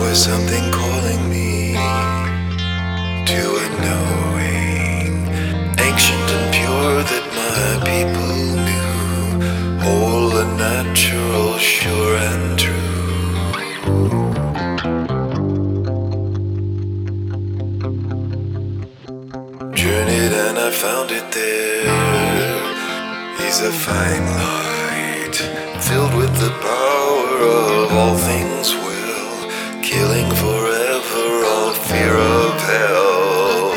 was something calling me to a knowing, ancient and pure, that my people knew, whole and natural, sure and true. Journeyed and I found it there. He's a fine light, filled with the power of all things will, killing forever all fear of hell.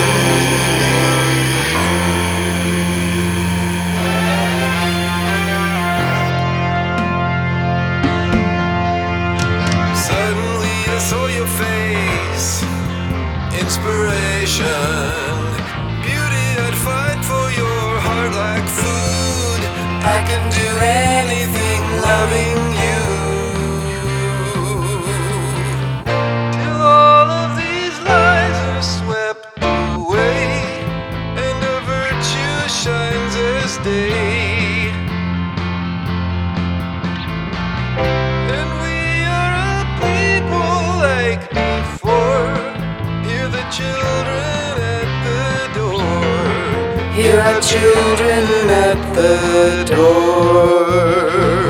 Suddenly I saw your face, inspiration, beauty. I'd fight for your heart like food. I can do anything loving you. Till all of these lies are swept away, and a virtue shines as day. And we are a people like before. Hear the children at the door. Here are children at the door.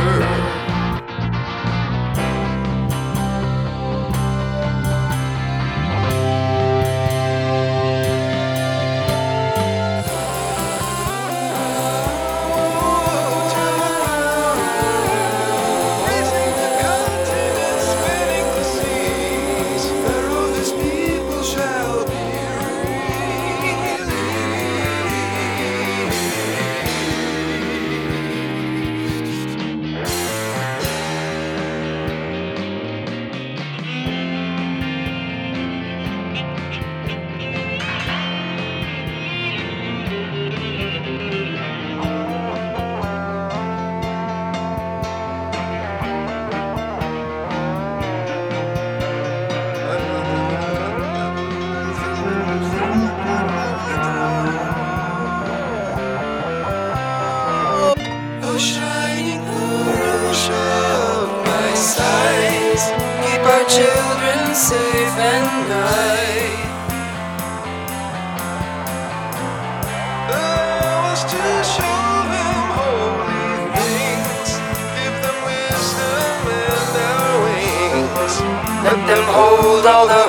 Raising the continents, spinning the seas. Pharaoh, this people shall be shining Purusha of my size, keep our children safe and nigh. Allow us to show them holy things, give them wisdom and our wings. Let them hold all the